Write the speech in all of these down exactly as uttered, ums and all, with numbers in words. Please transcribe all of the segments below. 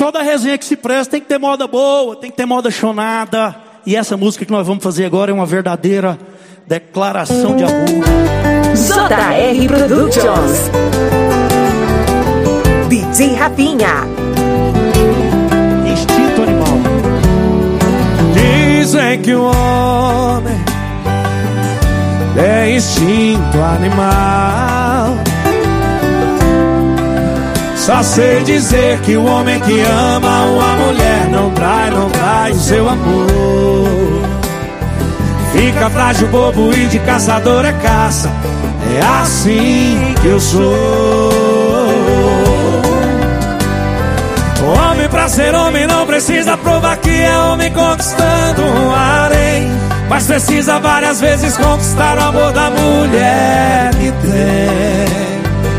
Só da resenha que se presta, tem que ter moda boa, tem que ter moda chonada. E essa música que nós vamos fazer agora é uma verdadeira declaração de amor. J R Productions, D J Rafinha, Instinto Animal. Dizem que o homem é instinto animal. Só sei dizer que o homem que ama uma mulher não trai, não trai o seu amor. Fica frágil, bobo e de caçador é caça. É assim que eu sou. O homem pra ser homem não precisa provar que é homem conquistando um harém, mas precisa várias vezes conquistar o amor da mulher que tem.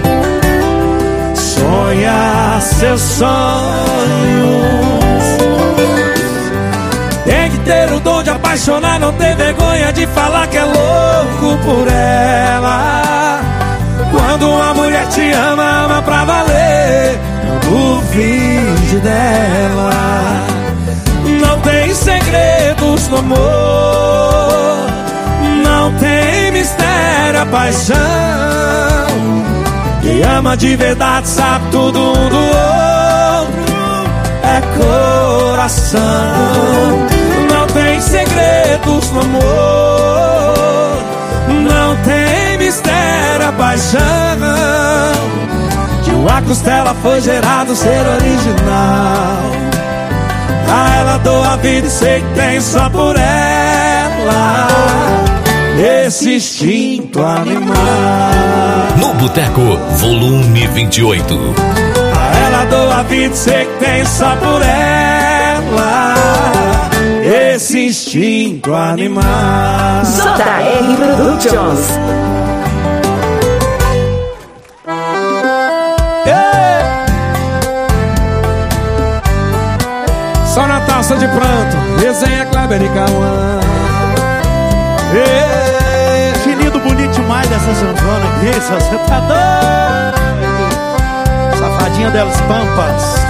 Sonha seus sonhos. Tem que ter o dom de apaixonar, não ter vergonha de falar que é louco por ela. Quando uma mulher te ama, ama pra valer, não duvide dela. Não tem segredos no amor, não tem mistério, a paixão. Quem ama de verdade sabe tudo um do outro, é coração. Não tem segredos no amor, não tem mistério, a paixão. De uma costela foi gerado ser original. A ela dou a vida e sei que tem só por ela esse instinto animal. No Boteco, volume vinte e oito. A ela dou a vida e sei que tem só por ela esse instinto animal. J R Productions. Yeah. Só na taça de pranto, resenha Kleber e Cauã. Yeah. Lindo, bonito demais dessa sanfona aqui, você tá doido. Safadinha delas pampas.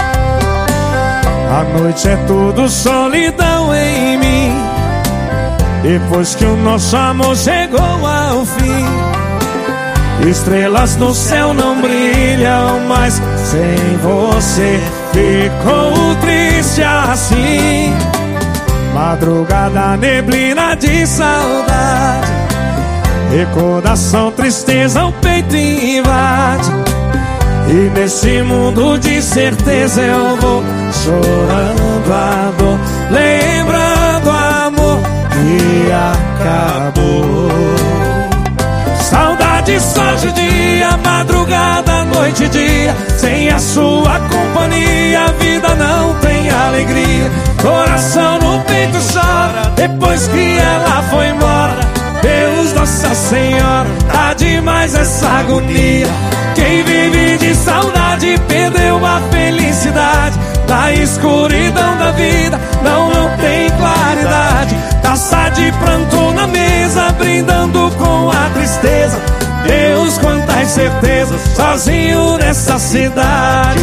A noite é tudo solidão em mim, depois que o nosso amor chegou ao fim. Estrelas no céu não brilham mais, sem você ficou triste assim. Madrugada, neblina de saudade, recordação, tristeza, o peito invade. E nesse mundo de certeza eu vou chorando a dor, lembrando o amor que acabou. Saudade só de dia, madrugada, noite e dia. Sem a sua companhia a vida não tem alegria. Coração no peito chora depois que ela foi embora. Deus, Nossa Senhora, tá demais essa agonia. Quem vive de saudade perdeu a felicidade. Na escuridão da vida não, não tem claridade. Taça de pranto na mesa, brindando com a tristeza. Deus, quantas certezas, sozinho nessa cidade.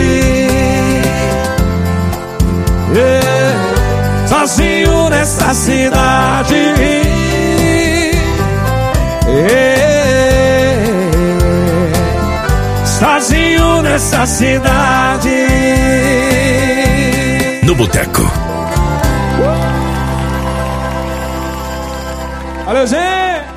Yeah. Sozinho nessa cidade. Yeah. Sozinho nessa cidade. No Boteco. Valeu, gente!